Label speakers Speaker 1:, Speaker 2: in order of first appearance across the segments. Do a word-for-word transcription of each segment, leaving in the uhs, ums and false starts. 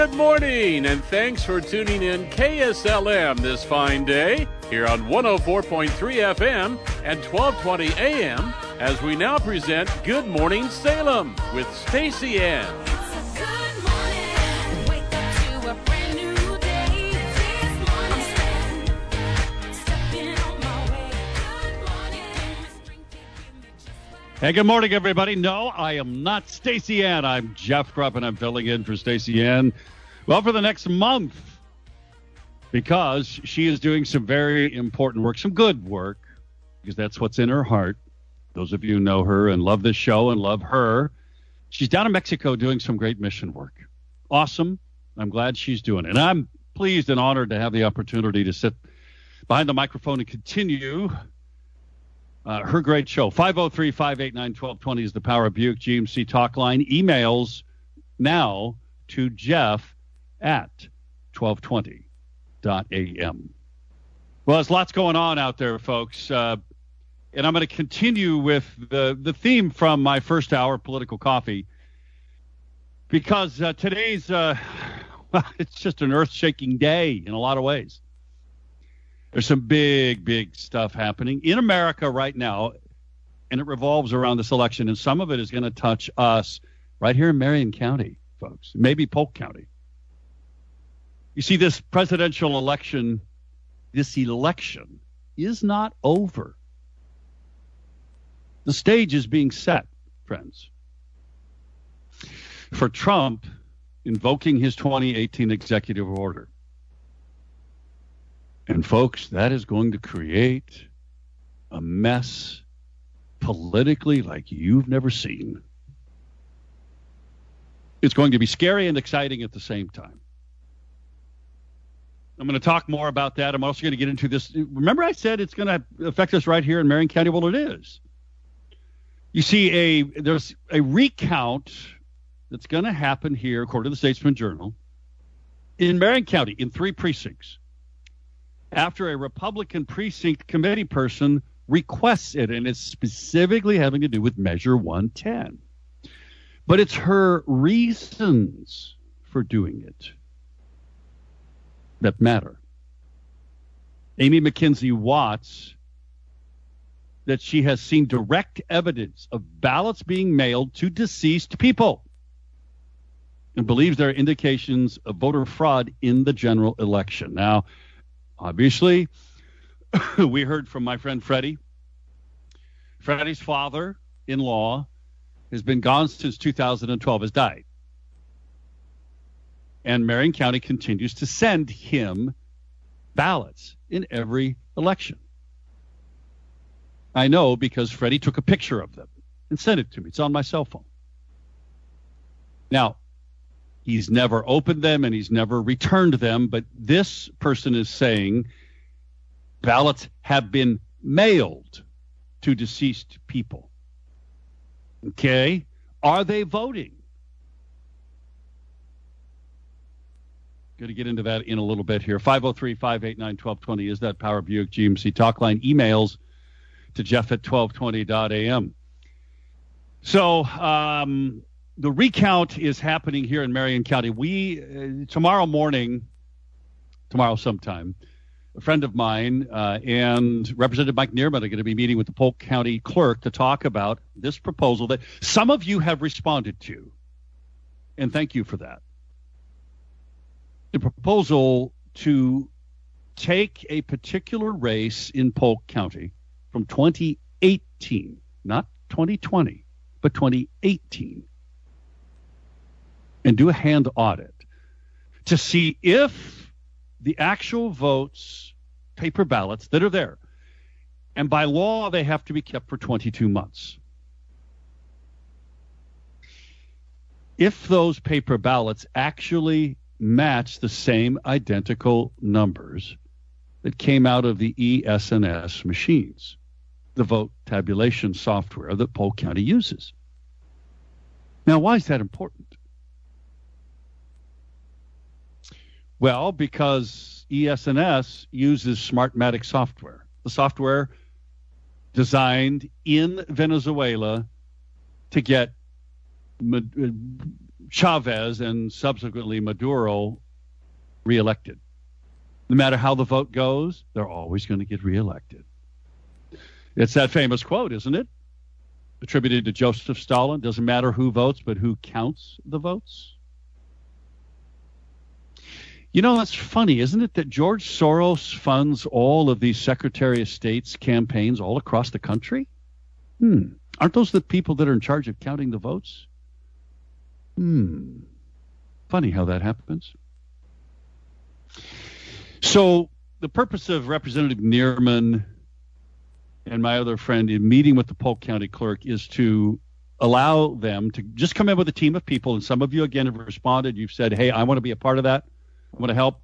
Speaker 1: good morning, and thanks for tuning in K S L M this fine day here on one oh four point three F M and twelve twenty A M as we now present Good Morning Salem with Stacey Ann.
Speaker 2: Hey, good morning, everybody. No, I am not Stacey Ann. I'm Jeff Krupp, and I'm filling in for Stacey Ann. Well, for the next month, because she is doing some very important work, some good work, because that's what's in her heart. Those of you who know her and love this show and love her, she's down in Mexico doing some great mission work. Awesome. I'm glad she's doing it. And I'm pleased and honored to have the opportunity to sit behind the microphone and continue Uh, her great show. five oh three, five eight nine, one two two zero is the Power of Buick G M C talk line. Emails now to Jeff at twelve twenty dot A M. Well, there's lots going on out there, folks. Uh, and I'm going to continue with the, the theme from my first hour, Political Coffee, because uh, today's, uh, well, it's just an earth-shaking day in a lot of ways. There's some big, big stuff happening in America right now, and it revolves around this election, and some of it is going to touch us right here in Marion County, folks, maybe Polk County. You see, this presidential election, this election is not over. The stage is being set, friends, for Trump invoking his twenty eighteen executive order. And, folks, that is going to create a mess politically like you've never seen. It's going to be scary and exciting at the same time. I'm going to talk more about that. I'm also going to get into this. Remember I said it's going to affect us right here in Marion County? Well, it is. You see, a there's a recount that's going to happen here, according to the Statesman Journal, in Marion County in three precincts, after a Republican precinct committee person requests it, and it's specifically having to do with Measure one ten. But it's her reasons for doing it that matter. Amy McKenzie Watts, that she has seen direct evidence of ballots being mailed to deceased people and believes there are indications of voter fraud in the general election. Now, obviously, we heard from my friend Freddie. Freddie's father-in-law has been gone since two thousand twelve, has died. And Marion County continues to send him ballots in every election. I know because Freddie took a picture of them and sent it to me. It's on my cell phone. Now, he's never opened them and he's never returned them, but this person is saying ballots have been mailed to deceased people. Okay? Are they voting? Going to get into that in a little bit here. five oh three, five eight nine, one two two zero is that Power Buick G M C talk line. Emails to Jeff at twelve twenty dot A M. So, um... the recount is happening here in Marion County. We, uh, tomorrow morning, tomorrow sometime, a friend of mine uh, and Representative Mike Neerman are going to be meeting with the Polk County clerk to talk about this proposal that some of you have responded to. And thank you for that. The proposal to take a particular race in Polk County from twenty eighteen, not twenty twenty, but twenty eighteen, and do a hand audit to see if the actual votes, paper ballots that are there, and by law they have to be kept for twenty-two months. If those paper ballots actually match the same identical numbers that came out of the E S N S machines, the vote tabulation software that Polk County uses. Now, why is that important? Well, because E S N S uses Smartmatic software, the software designed in Venezuela to get Chavez and subsequently Maduro reelected. No matter how the vote goes, they're always going to get reelected. It's that famous quote, isn't it? Attributed to Joseph Stalin. Doesn't matter who votes, but who counts the votes. You know, that's funny, isn't it, that George Soros funds all of these Secretary of State's campaigns all across the country? Hmm. Aren't those the people that are in charge of counting the votes? Hmm. Funny how that happens. So the purpose of Representative Neerman and my other friend in meeting with the Polk County clerk is to allow them to just come in with a team of people. And some of you, again, have responded. You've said, hey, I want to be a part of that. I want to help.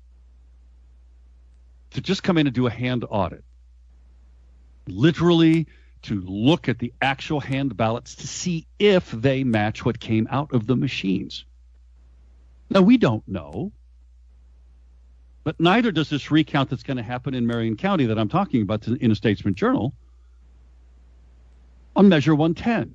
Speaker 2: To just come in and do a hand audit. Literally to look at the actual hand ballots to see if they match what came out of the machines. Now, we don't know. But neither does this recount that's going to happen in Marion County that I'm talking about in a Statesman Journal on Measure one ten.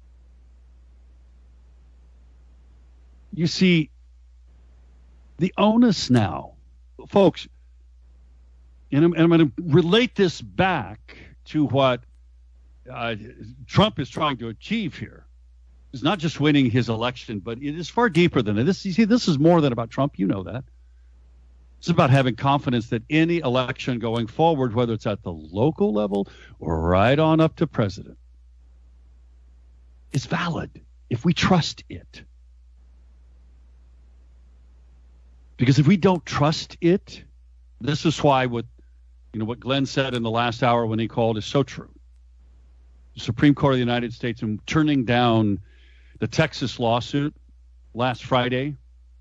Speaker 2: You see, the onus now, folks, and I'm, and I'm going to relate this back to what uh, Trump is trying to achieve here. It's not just winning his election, but it is far deeper than that. This, you see, this is more than about Trump. You know that. It's about having confidence that any election going forward, whether it's at the local level or right on up to president, is valid if we trust it. Because if we don't trust it, this is why what you know what Glenn said in the last hour when he called is so true. The Supreme Court of the United States, in turning down the Texas lawsuit last Friday,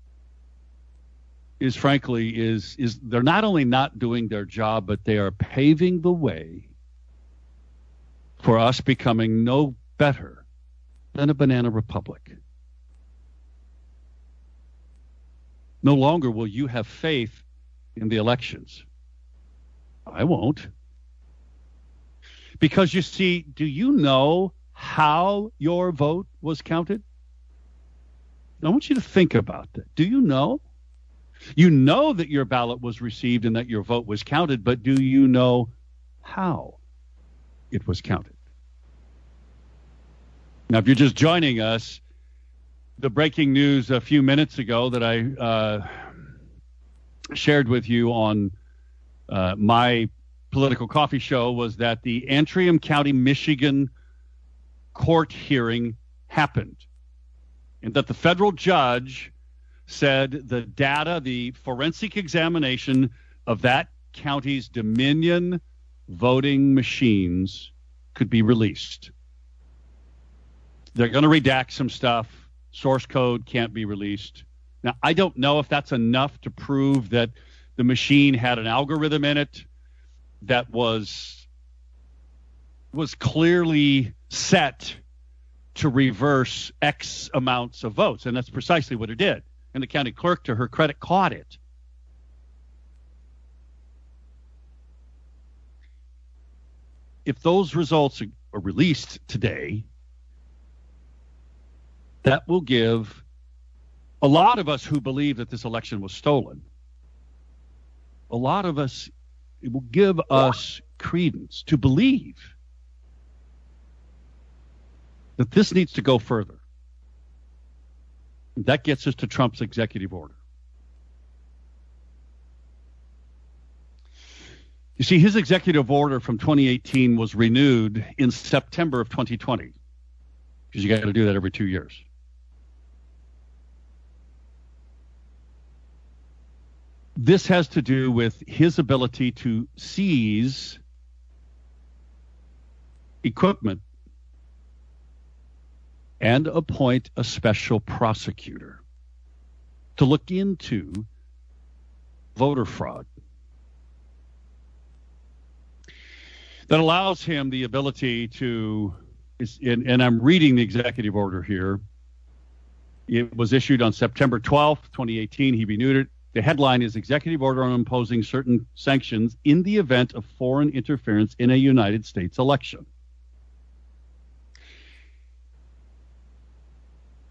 Speaker 2: is frankly is is they're not only not doing their job, but they are paving the way for us becoming no better than a banana republic. No longer will you have faith in the elections. I won't. Because you see, do you know how your vote was counted? I want you to think about that. Do you know? You know that your ballot was received and that your vote was counted, but do you know how it was counted? Now, if you're just joining us, the breaking news a few minutes ago that I uh, shared with you on uh, my political coffee show was that the Antrim County, Michigan court hearing happened, and that the federal judge said the data, the forensic examination of that county's Dominion voting machines could be released. They're going to redact some stuff. Source code can't be released. Now, I don't know if that's enough to prove that the machine had an algorithm in it that was was clearly set to reverse X amounts of votes, and that's precisely what it did. And the county clerk, to her credit, caught it. If those results are released today, that will give a lot of us who believe that this election was stolen, a lot of us, it will give us credence to believe that this needs to go further. That gets us to Trump's executive order. You see, his executive order from twenty eighteen was renewed in September of twenty twenty, because you got to do that every two years. This has to do with his ability to seize equipment and appoint a special prosecutor to look into voter fraud. That allows him the ability to, and, and I'm reading the executive order here. It was issued on September twelfth, twenty eighteen. He renewed it. The headline is Executive Order on Imposing Certain Sanctions in the Event of Foreign Interference in a United States Election.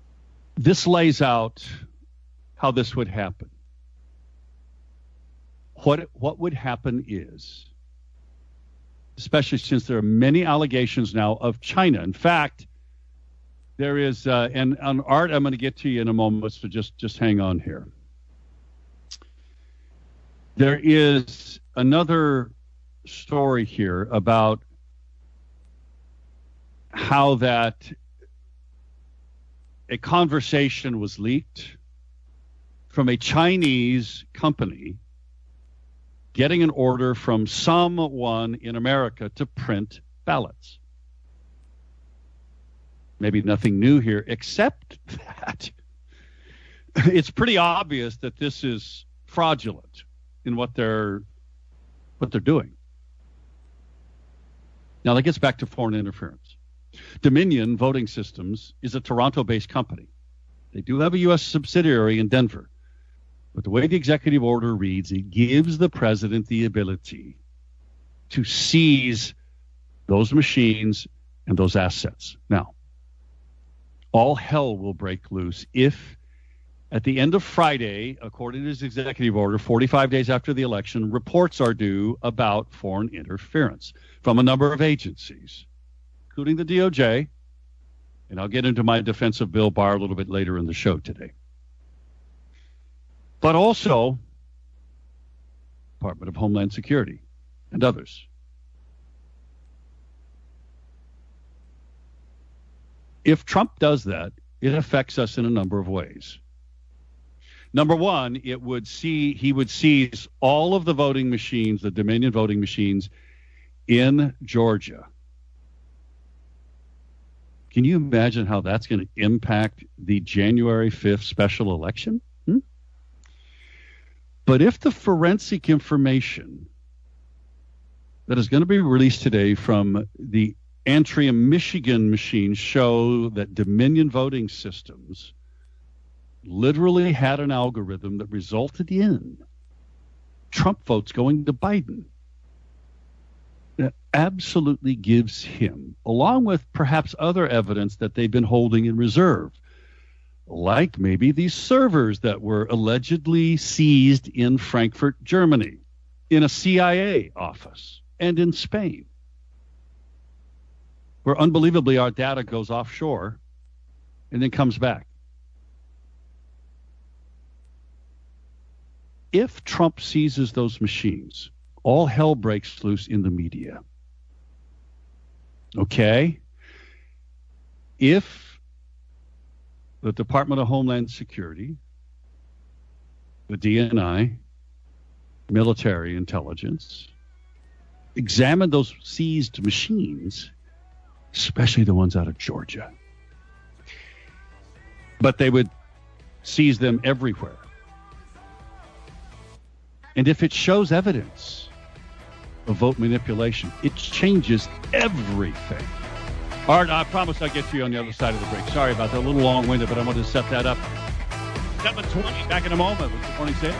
Speaker 2: this lays out how this would happen. What what would happen is, especially since there are many allegations now of China. In fact, there is, uh, and on Art, I'm going to get to you in a moment, so just, just hang on here. There is another story here about how that a conversation was leaked from a Chinese company getting an order from someone in America to print ballots. Maybe nothing new here, except that it's pretty obvious that this is fraudulent in what they're what they're doing. Now that gets back to foreign interference. Dominion Voting Systems is a Toronto-based company. They do have a U S subsidiary in Denver. But the way the executive order reads, it gives the president the ability to seize those machines and those assets. Now, all hell will break loose if, at the end of Friday, according to his executive order, forty-five days after the election, reports are due about foreign interference from a number of agencies, including the D O J, and I'll get into my defense of Bill Barr a little bit later in the show today. But also Department of Homeland Security and others. If Trump does that, it affects us in a number of ways. Number one, it would see he would seize all of the voting machines, the Dominion voting machines in Georgia. Can you imagine how that's going to impact the January fifth special election? Hmm? But if the forensic information that is going to be released today from the Antrim, Michigan machines show that Dominion voting systems literally had an algorithm that resulted in Trump votes going to Biden, that absolutely gives him, along with perhaps other evidence that they've been holding in reserve, like maybe these servers that were allegedly seized in Frankfurt, Germany, in a C I A office, and in Spain, where unbelievably our data goes offshore and then comes back. If Trump seizes those machines, all hell breaks loose in the media. Okay? If the Department of Homeland Security, the D N I, military intelligence, examine those seized machines, especially the ones out of Georgia, but they would seize them everywhere. And if it shows evidence of vote manipulation, it changes everything. Art, I promise I'll get to you on the other side of the break. Sorry about that, a little long-winded, but I wanted to set that up. seven twenty, back in a moment with the morning sale.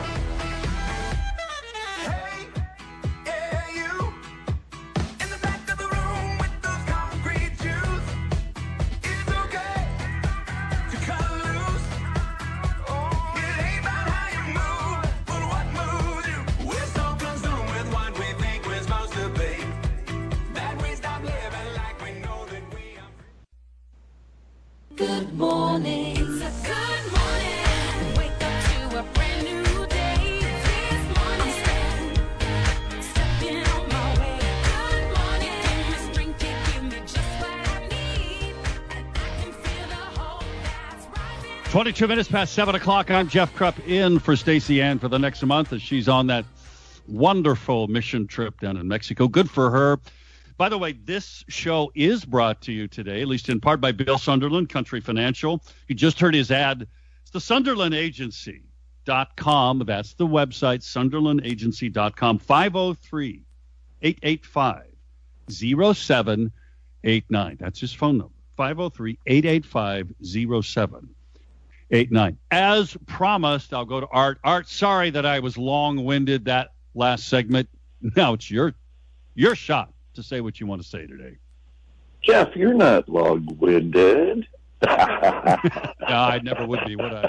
Speaker 3: Good morning. It's a good morning. Wake up to a brand new day. This morning, I'm stepping on my way. Good morning. Give me strength to give me just what I need. And I can feel the hope that's rising.
Speaker 2: twenty-two minutes past seven o'clock. I'm Jeff Krupp in for Stacey Ann for the next month as she's on that wonderful mission trip down in Mexico. Good for her. By the way, this show is brought to you today, at least in part, by Bill Sunderland, Country Financial. You just heard his ad. It's the Sunderland Agency dot com. That's the website, Sunderland Agency dot com. five oh three, eight eight five, oh seven eight nine. That's his phone number, five oh three, eight eight five, oh seven eight nine. As promised, I'll go to Art. Art, sorry that I was long-winded that last segment. Now it's your your shot to say what you want to say today.
Speaker 4: Jeff, you're not long-winded.
Speaker 2: No, I never would be, would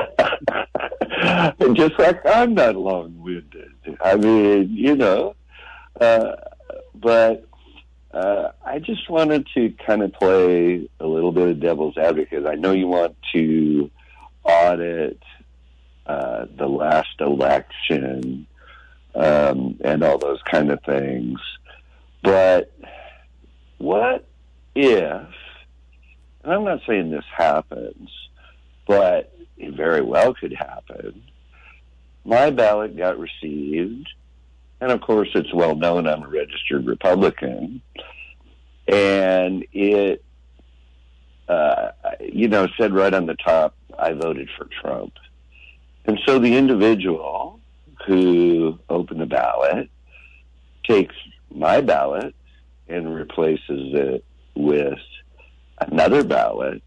Speaker 2: I?
Speaker 4: Just like I'm not long-winded. I mean, you know, uh, but uh, I just wanted to kind of play a little bit of devil's advocate. I know you want to audit uh, the last election um, and all those kind of things, but what if, and I'm not saying this happens, but it very well could happen, my ballot got received, and of course it's well known I'm a registered Republican, and it, uh, you know, said right on the top, I voted for Trump. And so the individual who opened the ballot takes my ballot and replaces it with another ballot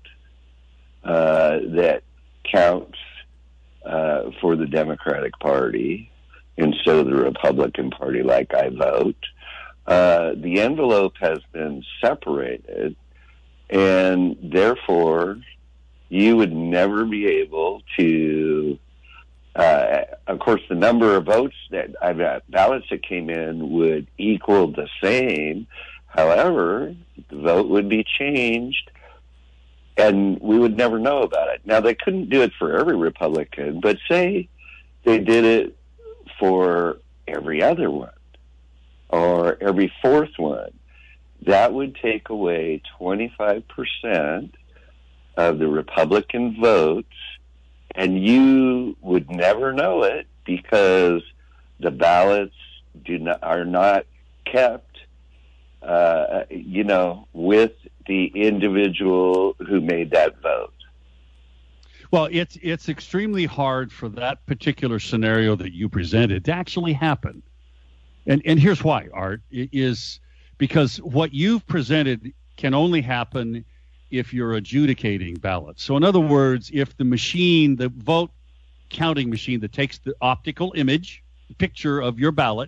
Speaker 4: uh, that counts uh, for the Democratic Party instead of the Republican Party like I vote. Uh, the envelope has been separated, and therefore you would never be able to, uh, of course, the number of votes that I've got, ballots that came in would equal the same. However, the vote would be changed, and we would never know about it. Now, they couldn't do it for every Republican, but say they did it for every other one or every fourth one. That would take away twenty-five percent of the Republican votes, and you would never know it because the ballots do not, are not kept, uh, you know, with the individual who made that vote.
Speaker 2: Well, it's it's extremely hard for that particular scenario that you presented to actually happen. And and here's why, Art, it is because what you've presented can only happen if you're adjudicating ballots. So in other words, if the machine, the vote counting machine that takes the optical image, the picture of your ballot,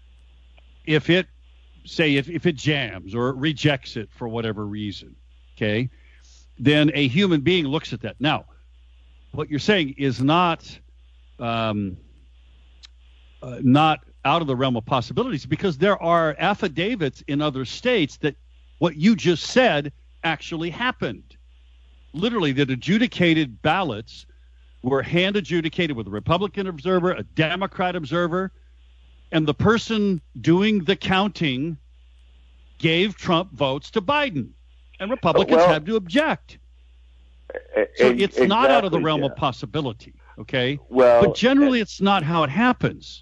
Speaker 2: if it, say, if, if it jams or it rejects it for whatever reason, okay, then a human being looks at that. Now, what you're saying is not um, uh, not out of the realm of possibilities, because there are affidavits in other states that what you just said actually happened. Literally, that adjudicated ballots were hand adjudicated with a Republican observer, a Democrat observer, and the person doing the counting gave Trump votes to Biden, and Republicans
Speaker 4: Well,
Speaker 2: had to object. So
Speaker 4: E-
Speaker 2: it's not out of the
Speaker 4: exactly,
Speaker 2: realm
Speaker 4: yeah.
Speaker 2: of possibility, okay?
Speaker 4: Well,
Speaker 2: But generally, it's not how it happens.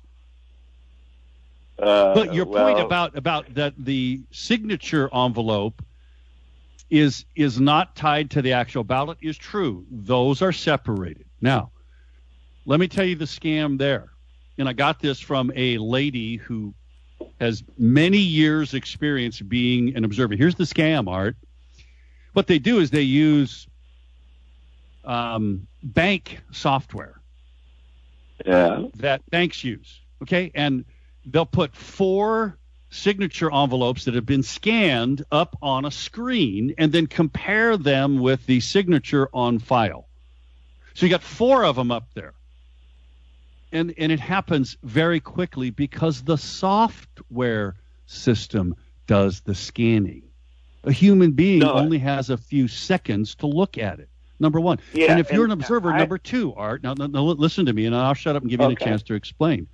Speaker 4: uh,
Speaker 2: But your point
Speaker 4: well,
Speaker 2: about about that the signature envelope is is not tied to the actual ballot is true. Those are separated. Now, let me tell you the scam there. And I got this from a lady who has many years experience being an observer. Here's the scam, Art. What they do is they use um, bank software
Speaker 4: yeah.
Speaker 2: that banks use, okay? And they'll put four signature envelopes that have been scanned up on a screen and then compare them with the signature on file. So you got four of them up there. And and it happens very quickly because the software system does the scanning. A human being
Speaker 4: No.
Speaker 2: only has a few seconds to look at it. Number one.
Speaker 4: Yeah,
Speaker 2: and if you're an
Speaker 4: and
Speaker 2: observer,
Speaker 4: I-
Speaker 2: number two, Art, now, now, now listen to me, and I'll shut up and give you
Speaker 4: Okay.
Speaker 2: a chance to explain.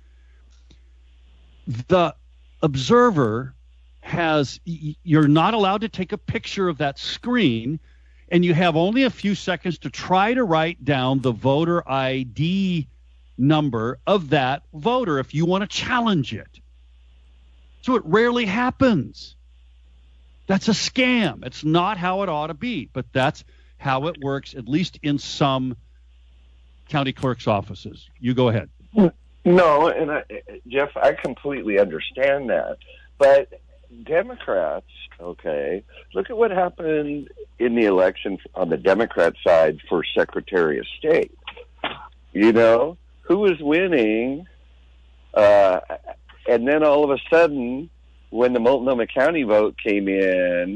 Speaker 2: The observer has, y- you're not allowed to take a picture of that screen, and you have only a few seconds to try to write down the voter I D number of that voter if you want to challenge it. So it rarely happens. That's a scam. It's not how it ought to be, but that's how it works, at least in some county clerk's offices. You go ahead.
Speaker 4: No, and I, Jeff, I completely understand that. But Democrats, okay, look at what happened in the election on the Democrat side for Secretary of State. You know, who was winning? Uh, and then all of a sudden, when the Multnomah County vote came in,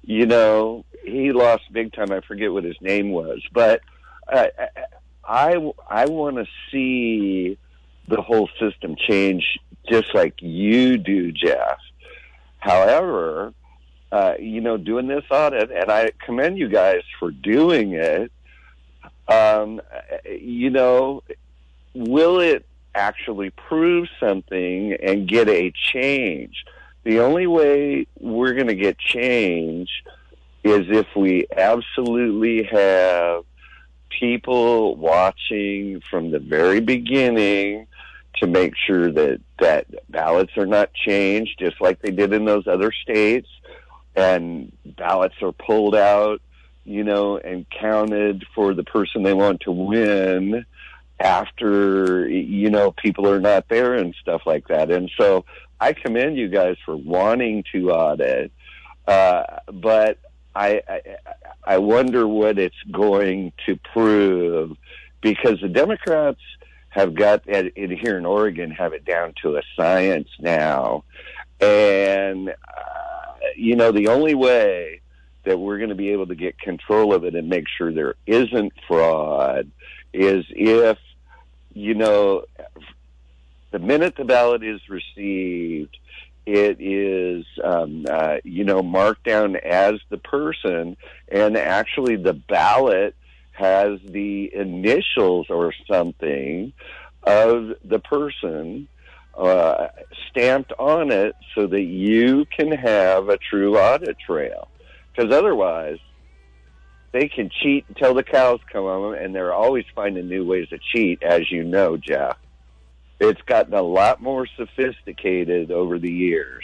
Speaker 4: you know, he lost big time. I forget what his name was, but uh, I, I want to see the whole system change just like you do, Jeff. However, uh, you know, doing this audit, and I commend you guys for doing it, um, you know, will it actually prove something and get a change? The only way we're going to get change is if we absolutely have people watching from the very beginning to make sure that, that ballots are not changed just like they did in those other states, and ballots are pulled out, you know, and counted for the person they want to win after, you know, people are not there and stuff like that. And so I commend you guys for wanting to audit, uh, but I, I, I wonder what it's going to prove, because the Democrats have got it here in Oregon, have it down to a science now. And, uh, you know, the only way that we're going to be able to get control of it and make sure there isn't fraud is if, you know, the minute the ballot is received, it is, um, uh, you know, marked down as the person, and actually the ballot has the initials or something of the person uh, stamped on it so that you can have a true audit trail. Because otherwise, they can cheat until the cows come home, and they're always finding new ways to cheat, as you know, Jeff. It's gotten a lot more sophisticated over the years.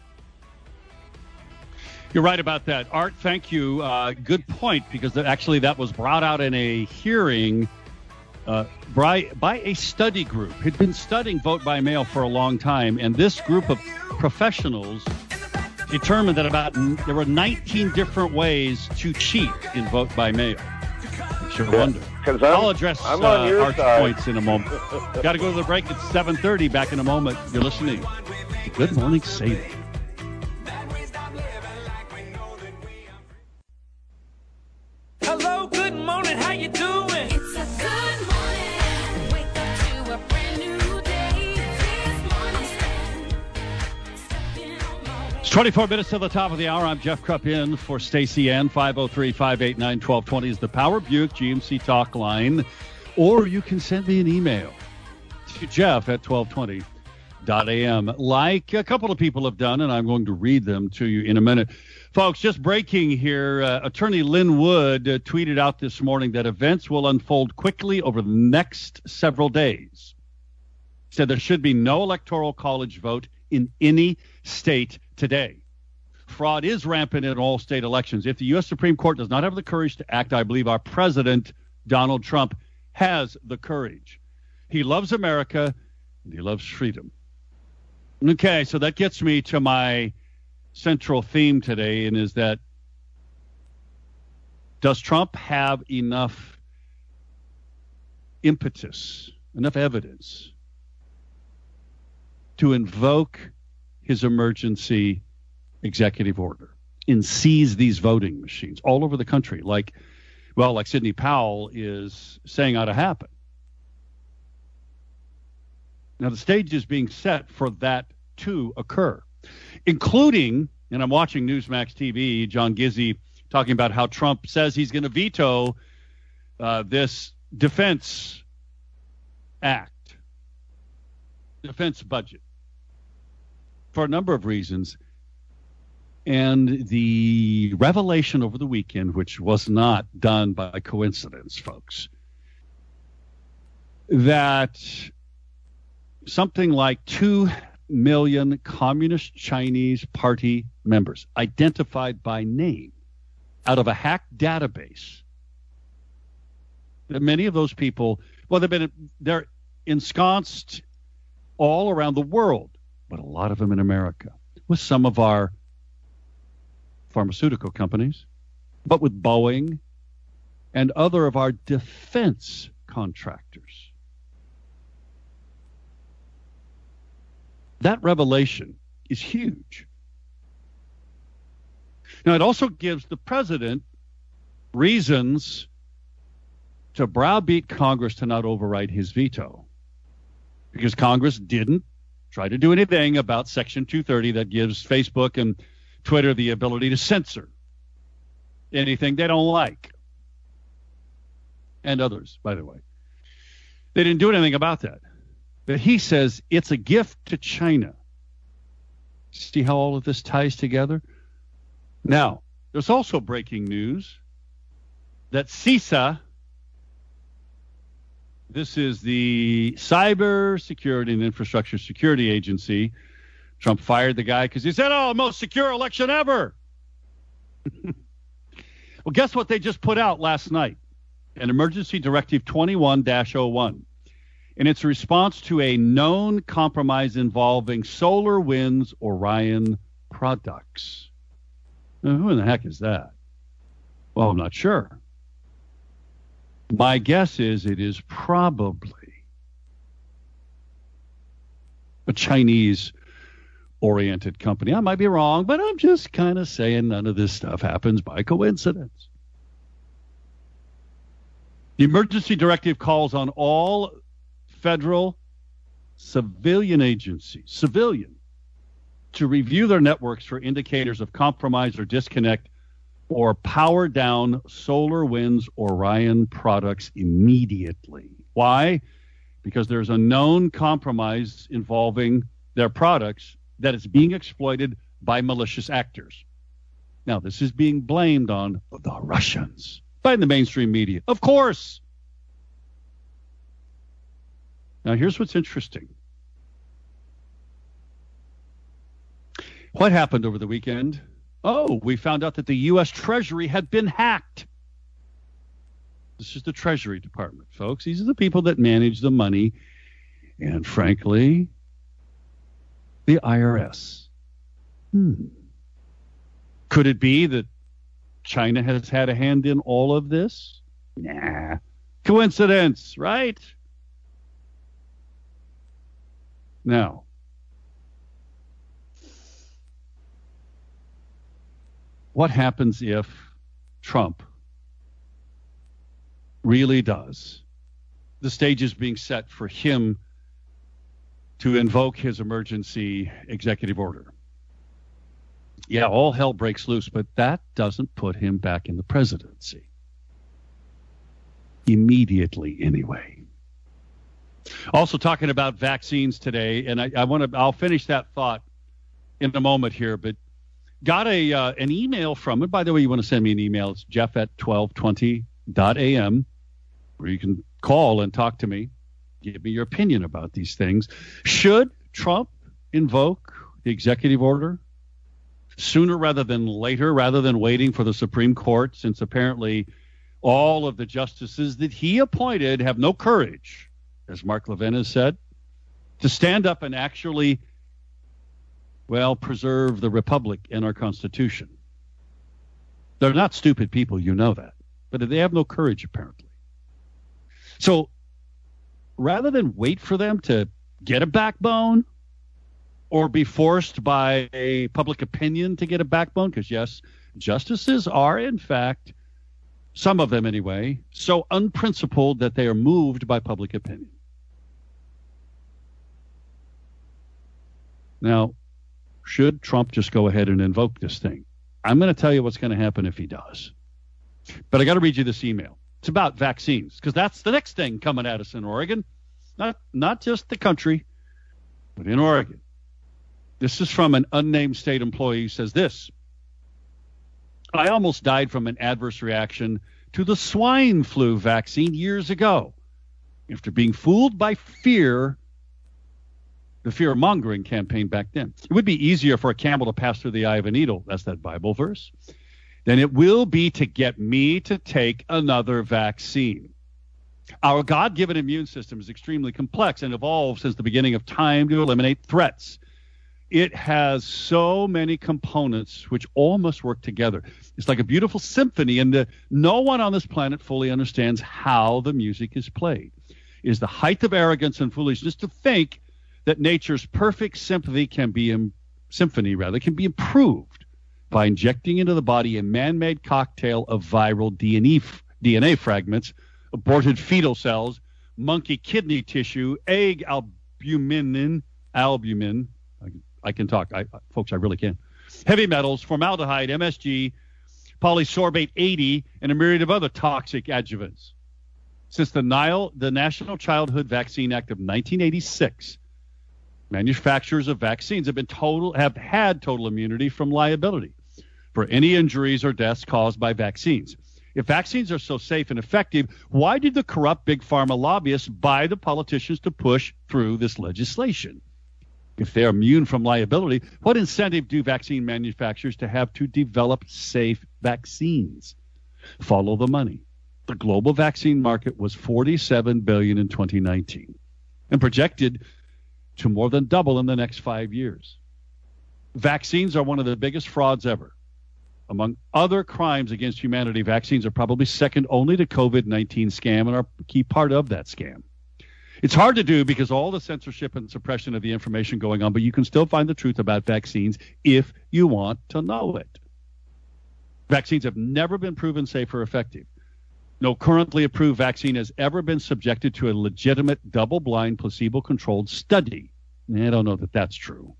Speaker 2: You're right about that. Art, thank you. Uh, good point, because that, actually that was brought out in a hearing uh, by, by a study group. Had been studying vote by mail for a long time, and this group of professionals determined that about there were nineteen different ways to cheat in vote by mail. I sure
Speaker 4: Yeah,
Speaker 2: wonder.
Speaker 4: 'cause I'm-
Speaker 2: I'll address
Speaker 4: I'm on
Speaker 2: uh,
Speaker 4: your
Speaker 2: Art's
Speaker 4: side.
Speaker 2: points in a moment. Got to go to the break at seven thirty. Back in a moment. You're listening to Good Morning Salem.
Speaker 5: Hello, good morning, how you doing?
Speaker 3: It's a good morning. Wake up to a brand new day. This morning, stepping on my way.
Speaker 2: It's twenty-four minutes to the top of the hour. I'm Jeff Krupp in for Stacey Ann. five oh three, five eight nine, one two two zero is the Power Buick G M C talk line. Or you can send me an email to Jeff at twelve twenty dot a m, like a couple of people have done, and I'm going to read them to you in a minute. Folks, just breaking here, uh, Attorney Lynn Wood uh, tweeted out this morning that events will unfold quickly over the next several days. Said there should be no electoral college vote in any state today. Fraud is rampant in all state elections. If the U S Supreme Court does not have the courage to act, I believe our president, Donald Trump, has the courage. He loves America, and he loves freedom. Okay, so that gets me to my central theme today, and is that, does Trump have enough impetus, enough evidence to invoke his emergency executive order and seize these voting machines all over the country, like, well, like Sidney Powell is saying ought to happen? Now, the stage is being set for that to occur, including, and I'm watching Newsmax T V, John Gizzi talking about how Trump says he's going to veto uh, this defense act, defense budget, for a number of reasons. And the revelation over the weekend, which was not done by coincidence, folks, that something like two million Communist Chinese Party members, identified by name, out of a hacked database, that many of those people, well, they've been, they're ensconced all around the world, but a lot of them in America, with some of our pharmaceutical companies, but with Boeing and other of our defense contractors. That revelation is huge. Now, it also gives the president reasons to browbeat Congress to not override his veto, because Congress didn't try to do anything about Section two thirty that gives Facebook and Twitter the ability to censor anything they don't like. And others, by the way. They didn't do anything about that. But he says it's a gift to China. See how all of this ties together? Now, there's also breaking news that CISA, this is the Cyber Security and Infrastructure Security Agency. Trump fired the guy because he said, oh, most secure election ever. Well, guess what they just put out last night? An Emergency Directive twenty-one dash oh one. And it's a response to a known compromise involving SolarWinds Orion products. Now, who in the heck is that? Well, I'm not sure. My guess is it is probably a Chinese-oriented company. I might be wrong, but I'm just kind of saying none of this stuff happens by coincidence. The emergency directive calls on all federal civilian agencies, civilian, to review their networks for indicators of compromise or disconnect or power down SolarWinds Orion products immediately. Why? Because there's a known compromise involving their products that is being exploited by malicious actors. Now, this is being blamed on the Russians by the mainstream media. Of course. Now, here's what's interesting. What happened over the weekend? Oh, we found out that the U S Treasury had been hacked. This is the Treasury Department, folks. These are the people that manage the money and, frankly, the I R S. Hmm. Could it be that China has had a hand in all of this? Nah. Coincidence, right? Now, what happens if Trump really does? The stage is being set for him to invoke his emergency executive order. Yeah, all hell breaks loose, but that doesn't put him back in the presidency. Immediately, anyway. Also talking about vaccines today, and I, I want to, I'll finish that thought in a moment here, but got a uh, an email from it. By the way, you want to send me an email, it's jeff at twelve twenty dot a m, where you can call and talk to me. Give me your opinion about these things. Should Trump invoke the executive order sooner rather than later, rather than waiting for the Supreme Court, since apparently all of the justices that he appointed have no courage, as Mark Levin has said, to stand up and actually, well, preserve the republic and our Constitution. They're not stupid people, you know that, but they have no courage, apparently. So rather than wait for them to get a backbone or be forced by a public opinion to get a backbone, because, yes, justices are, in fact, some of them anyway, so unprincipled that they are moved by public opinion. Now, should Trump just go ahead and invoke this thing? I'm going to tell you what's going to happen if he does. But I got to read you this email. It's about vaccines, because that's the next thing coming at us in Oregon. Not, not just the country, but in Oregon. This is from an unnamed state employee who says this: I almost died from an adverse reaction to the swine flu vaccine years ago after being fooled by fear, the fear-mongering campaign back then. It would be easier for a camel to pass through the eye of a needle, that's that Bible verse, than it will be to get me to take another vaccine. Our God-given immune system is extremely complex and evolved since the beginning of time to eliminate threats. It has so many components which all must work together. It's like a beautiful symphony, and the, no one on this planet fully understands how the music is played. It is the height of arrogance and foolishness to think that nature's perfect symphony can be im- symphony rather can be improved by injecting into the body a man-made cocktail of viral D N A, D N A fragments, aborted fetal cells, monkey kidney tissue, egg albumin, albumin. I, I can talk, I, folks, I really can. Heavy metals, formaldehyde, M S G, polysorbate eighty, and a myriad of other toxic adjuvants. Since the, Nile, the National Childhood Vaccine Act of nineteen eighty-six, manufacturers of vaccines have been total have had total immunity from liability for any injuries or deaths caused by vaccines. If vaccines are so safe and effective, why did the corrupt big pharma lobbyists buy the politicians to push through this legislation? If they're immune from liability, what incentive do vaccine manufacturers to have to develop safe vaccines? Follow the money. The global vaccine market was forty-seven billion dollars in twenty nineteen and projected to more than double in the next five years. Vaccines are one of the biggest frauds ever. Among other crimes against humanity, vaccines are probably second only to COVID nineteen scam and are a key part of that scam. It's hard to do because all the censorship and suppression of the information going on, but you can still find the truth about vaccines if you want to know it. Vaccines have never been proven safe or effective. No currently approved vaccine has ever been subjected to a legitimate double-blind placebo-controlled study. I don't know that that's true.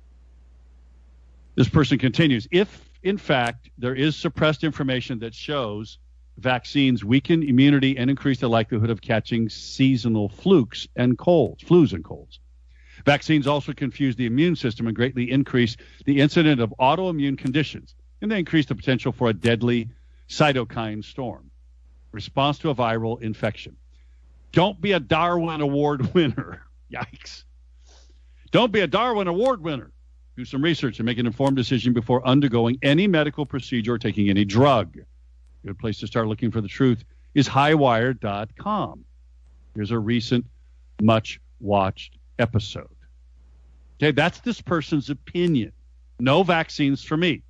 Speaker 2: This person continues, if, in fact, there is suppressed information that shows vaccines weaken immunity and increase the likelihood of catching seasonal flukes and colds, flus and colds. Vaccines also confuse the immune system and greatly increase the incidence of autoimmune conditions, and they increase the potential for a deadly cytokine storm, response to a viral infection. Don't be a Darwin Award winner. Yikes. Don't be a Darwin Award winner. Do some research and make an informed decision before undergoing any medical procedure or taking any drug. A good place to start looking for the truth is highwire dot com. Here's a recent, much-watched episode. Okay, that's this person's opinion. No vaccines for me.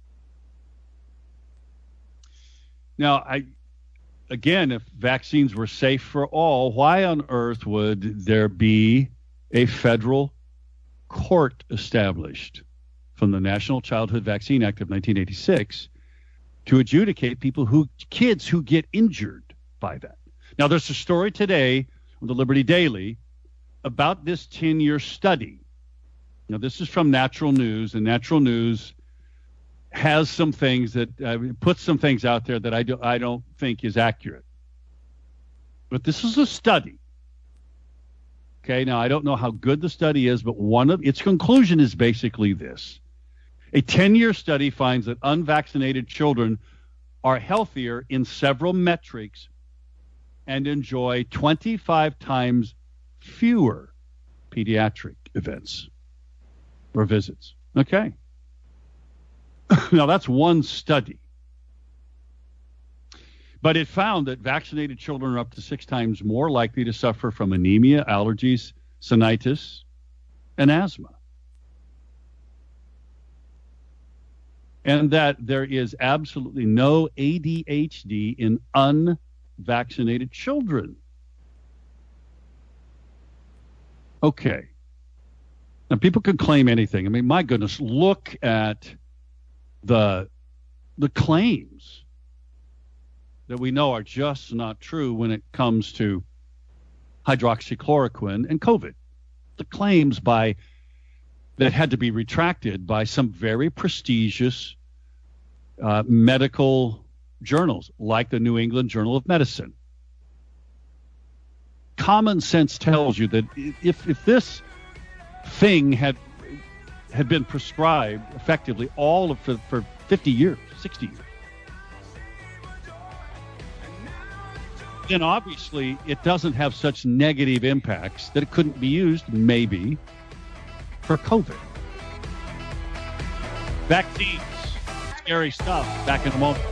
Speaker 2: Now, I again, if vaccines were safe for all, why on earth would there be a federal court established from the National Childhood Vaccine Act of nineteen eighty-six to adjudicate people who, kids who get injured by that? Now, there's a story today on the Liberty Daily about this ten-year study. Now, this is from Natural News, and Natural News has some things that uh, puts some things out there that I, do, I don't think is accurate. But this is a study. Okay, now I don't know how good the study is, but one of its conclusion is basically this. A ten-year study finds that unvaccinated children are healthier in several metrics and enjoy twenty-five times fewer pediatric events or visits. Okay. Now, that's one study. But it found that vaccinated children are up to six times more likely to suffer from anemia, allergies, sinusitis, and asthma. And that there is absolutely no A D H D in unvaccinated children. Okay. Now, people can claim anything. I mean, my goodness, look at the the claims that we know are just not true when it comes to hydroxychloroquine and COVID. The claims by that had to be retracted by some very prestigious uh, medical journals, like the New England Journal of Medicine. Common sense tells you that if if this thing had had been prescribed effectively all of for, for fifty years, sixty years, then obviously it doesn't have such negative impacts that it couldn't be used, maybe, for COVID. Vaccines, scary stuff. Back in a moment.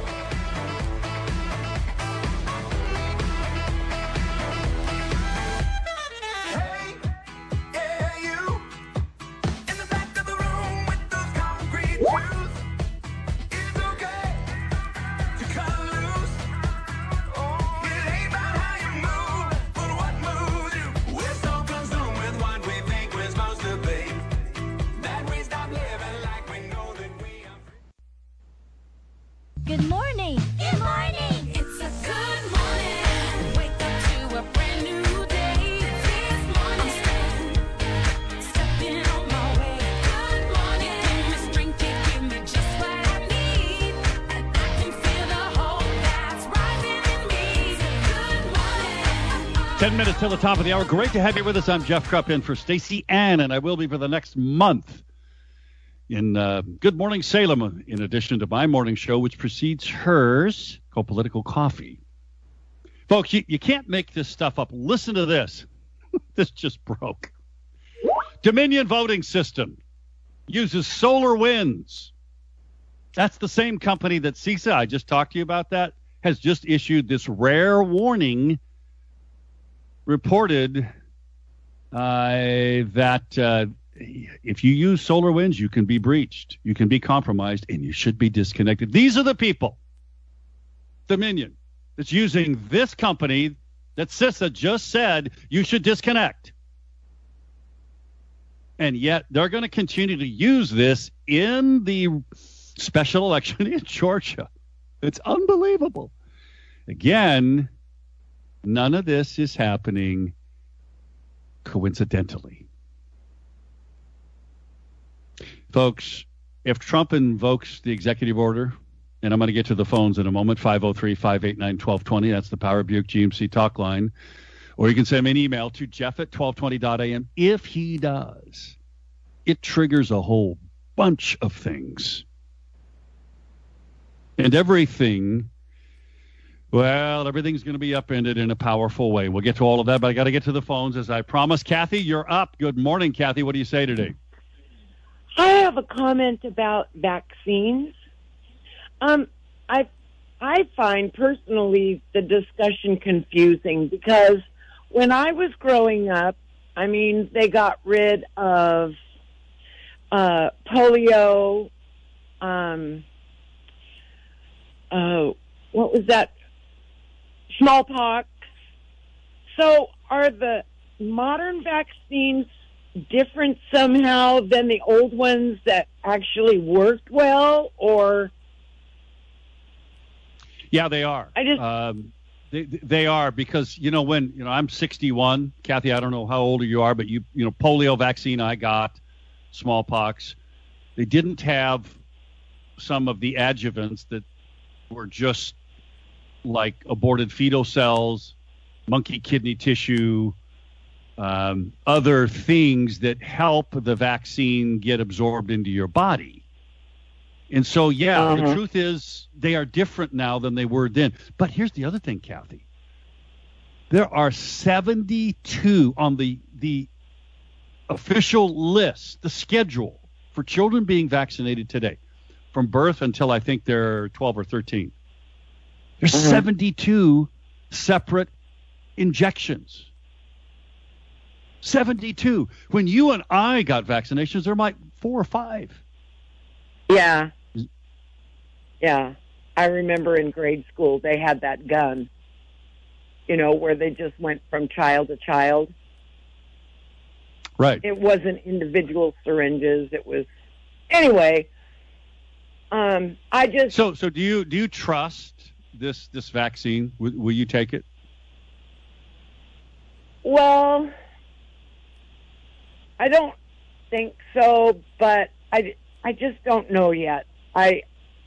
Speaker 2: Ten minutes till the top of the hour. Great to have you with us. I'm Jeff Krupp in for Stacey Ann, and I will be for the next month in uh, Good Morning Salem, in addition to my morning show, which precedes hers, called Political Coffee. Folks, you, you can't make this stuff up. Listen to this. This just broke. Dominion voting system uses solar winds. That's the same company that CISA, I just talked to you about that, has just issued this rare warning, reported uh, that uh, if you use solar winds, you can be breached, you can be compromised, and you should be disconnected. These are the people, Dominion, that's using this company that CISA just said you should disconnect. And yet they're going to continue to use this in the special election in Georgia. It's unbelievable. Again, none of this is happening coincidentally. Folks, if Trump invokes the executive order, and I'm going to get to the phones in a moment, five oh three, five eight nine, one two two zero, that's the Power Buick G M C talk line, or you can send me an email to jeff at twelve twenty dot a m. If he does, it triggers a whole bunch of things. And everything, well, everything's going to be upended in a powerful way. We'll get to all of that, but I got to get to the phones as I promised. Kathy, you're up. Good morning, Kathy. What do you say today?
Speaker 6: I have a comment about vaccines. Um, I I find personally the discussion confusing because when I was growing up, I mean, they got rid of uh, polio. Um, uh, what was that? Smallpox. So are the modern vaccines different somehow than the old ones that actually worked well, or?
Speaker 2: Yeah, they are.
Speaker 6: I just
Speaker 2: um, they they are because you know when you know I'm sixty-one, Kathy. I don't know how old you are, but you you know polio vaccine I got, smallpox. They didn't have some of the adjuvants that were just like aborted fetal cells, monkey kidney tissue, um, other things that help the vaccine get absorbed into your body. And so, yeah,
Speaker 6: Uh-huh.
Speaker 2: the truth is they are different now than they were then. But here's the other thing, Kathy. There are seventy-two on the the official list, the schedule for children being vaccinated today, from birth until I think they're twelve or thirteen. There's
Speaker 6: Mhm.
Speaker 2: seventy-two separate injections. seventy-two. When you and I got vaccinations, there might four or five.
Speaker 6: Yeah. Yeah. I remember in grade school they had that gun, you know, where they just went from child to child.
Speaker 2: Right.
Speaker 6: It wasn't individual syringes. It was, anyway, um, I just,
Speaker 2: So, so do you do you trust this this vaccine? Will, will you take it?
Speaker 6: well, I don't think so, but I, I just don't know yet. I,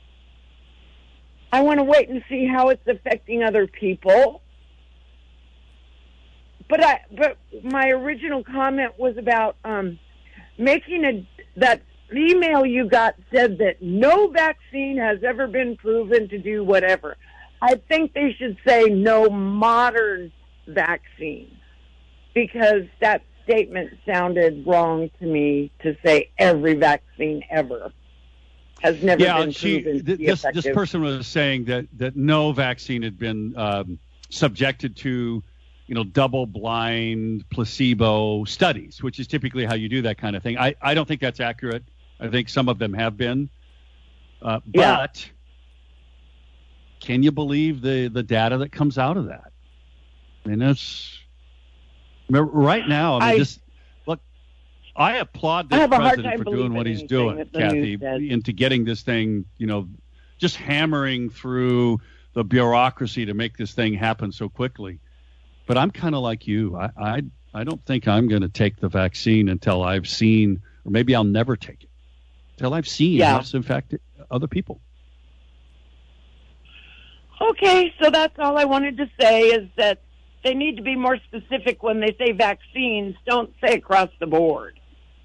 Speaker 6: I want to wait and see how it's affecting other people. But I, but my original comment was about um, making a that email you got said that no vaccine has ever been proven to do whatever. I think they should say no modern vaccine, because that statement sounded wrong to me to say every vaccine ever has never
Speaker 2: Yeah,
Speaker 6: been
Speaker 2: she
Speaker 6: proven to
Speaker 2: th-
Speaker 6: be
Speaker 2: this
Speaker 6: effective.
Speaker 2: this person was saying that that no vaccine had been um, subjected to, you know, double-blind placebo studies, which is typically how you do that kind of thing. I, I don't think that's accurate. I think some of them have been. Uh,
Speaker 6: Yeah.
Speaker 2: but can you believe the, the data that comes out of that? I mean, it's remember, right now, I mean,
Speaker 6: I-
Speaker 2: this, look, I applaud this
Speaker 6: I have a hard
Speaker 2: president
Speaker 6: time
Speaker 2: for doing what
Speaker 6: believing
Speaker 2: he's
Speaker 6: anything
Speaker 2: doing,
Speaker 6: that the
Speaker 2: Kathy,
Speaker 6: news says.
Speaker 2: into getting this thing, you know, just hammering through the bureaucracy to make this thing happen so quickly. But I'm kind of like you. I, I I don't think I'm going to take the vaccine until I've seen, or maybe I'll never take it until I've seen
Speaker 6: Yeah.
Speaker 2: how it's infected other people.
Speaker 6: Okay, so that's all I wanted to say is that they need to be more specific when they say vaccines. Don't say across the board.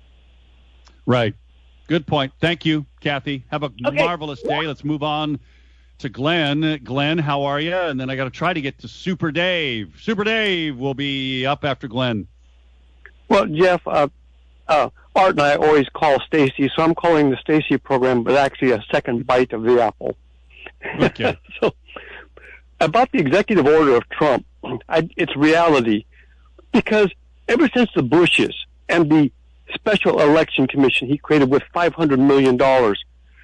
Speaker 2: Right. Good point. Thank you, Kathy. Have a
Speaker 6: Okay.
Speaker 2: marvelous day. Let's move on to Glenn. Glenn, how are you? And then I got to try to get to Super Dave. Super Dave will be up after Glenn.
Speaker 7: Well, Jeff, uh, uh, Art and I always call Stacy, so I'm calling the Stacy program, but actually a second bite of the apple.
Speaker 2: Okay.
Speaker 7: So, about the executive order of Trump, I, it's reality, because ever since the Bushes and the special election commission he created with five hundred million dollars,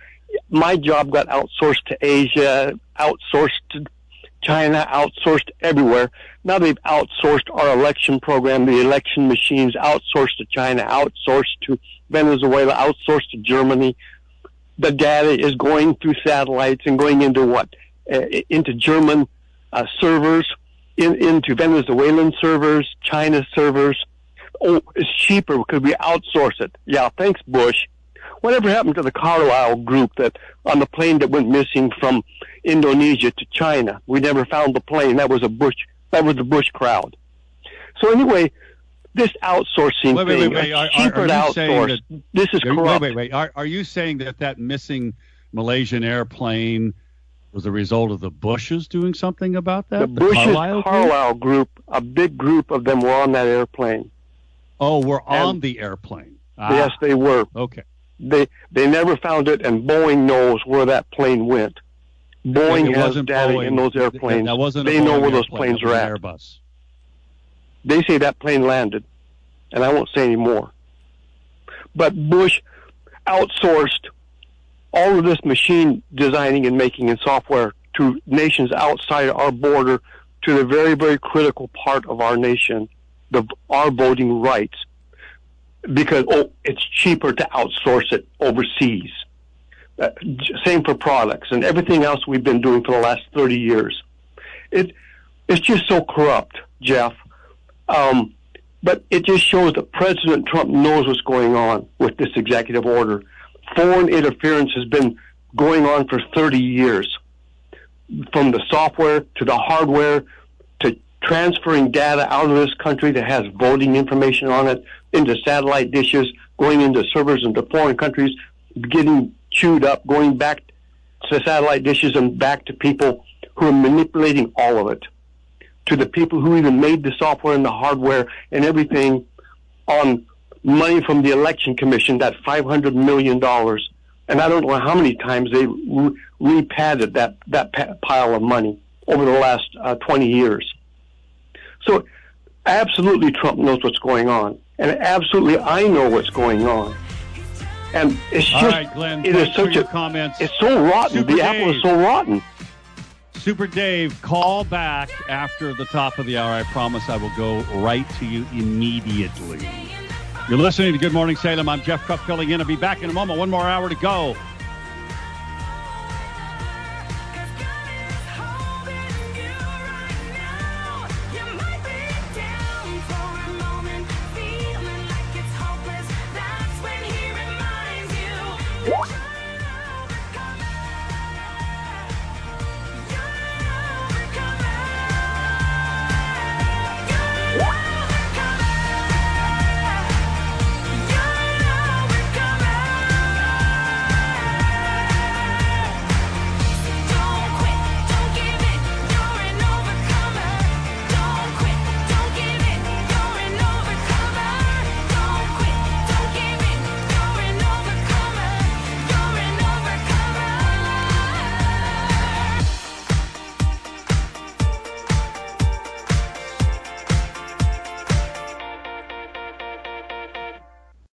Speaker 7: my job got outsourced to Asia, outsourced to China, outsourced everywhere. Now they've outsourced our election program, the election machines, outsourced to China, outsourced to Venezuela, outsourced to Germany. The data is going through satellites and going into what? Uh, into German uh, servers, in, into Venezuelan servers, China servers. Oh, it's cheaper because we outsource it. Yeah, thanks, Bush. Whatever happened to the Carlyle group that on the plane that went missing from Indonesia to China? We never found the plane. That was a Bush. That was the Bush crowd. So anyway, this outsourcing
Speaker 2: Wait, wait,
Speaker 7: thing,
Speaker 2: wait, wait.
Speaker 7: it's
Speaker 2: Are- are-
Speaker 7: cheaper
Speaker 2: are
Speaker 7: to
Speaker 2: you saying
Speaker 7: outsource. This is
Speaker 2: Wait,
Speaker 7: corrupt.
Speaker 2: wait, wait. Are, are you saying that that missing Malaysian airplane was a result of the Bushes doing something about that?
Speaker 7: The Bush's
Speaker 2: Carlyle group?
Speaker 7: Carlyle group, a big group of them were on that airplane.
Speaker 2: Oh, we're on
Speaker 7: And-
Speaker 2: the airplane. Ah,
Speaker 7: Yes, they were.
Speaker 2: Okay.
Speaker 7: They they never found it, and Boeing knows where that plane went. Boeing
Speaker 2: It
Speaker 7: has
Speaker 2: wasn't
Speaker 7: data
Speaker 2: Boeing.
Speaker 7: in those
Speaker 2: That-
Speaker 7: airplanes.
Speaker 2: That wasn't a
Speaker 7: they know
Speaker 2: Boeing
Speaker 7: where those
Speaker 2: airplane.
Speaker 7: planes
Speaker 2: That was
Speaker 7: are
Speaker 2: an
Speaker 7: at.
Speaker 2: Airbus.
Speaker 7: They say that plane landed, and I won't say any more. But Bush outsourced all of this machine designing and making and software to nations outside our border, to the very, very critical part of our nation, the our voting rights. Because, oh, it's cheaper to outsource it overseas. Uh, j- same for products and everything else we've been doing for the last thirty years. It, it's just so corrupt, Jeff. Um, but it just shows that President Trump knows what's going on with this executive order. Foreign interference has been going on for thirty years, from the software to the hardware to transferring data out of this country that has voting information on it into satellite dishes, going into servers into foreign countries, getting chewed up, going back to satellite dishes and back to people who are manipulating all of it, to the people who even made the software and the hardware and everything on money from the election commission, that five hundred million dollars. And I don't know how many times they re- re-padded that, that pa- pile of money over the last uh, twenty years. So absolutely Trump knows what's going on. And absolutely I know what's going on. And it's
Speaker 2: All
Speaker 7: just,
Speaker 2: right, Glenn,
Speaker 7: it is
Speaker 2: thanks for
Speaker 7: such
Speaker 2: your
Speaker 7: a,
Speaker 2: comments.
Speaker 7: it's so rotten.
Speaker 2: Super
Speaker 7: the apple
Speaker 2: Dave.
Speaker 7: is so rotten.
Speaker 2: Super Dave, call back after the top of the hour. I promise I will go right to you immediately. You're listening to Good Morning Salem. I'm Jeff Krupp filling in. I'll be back in a moment. One more hour to go.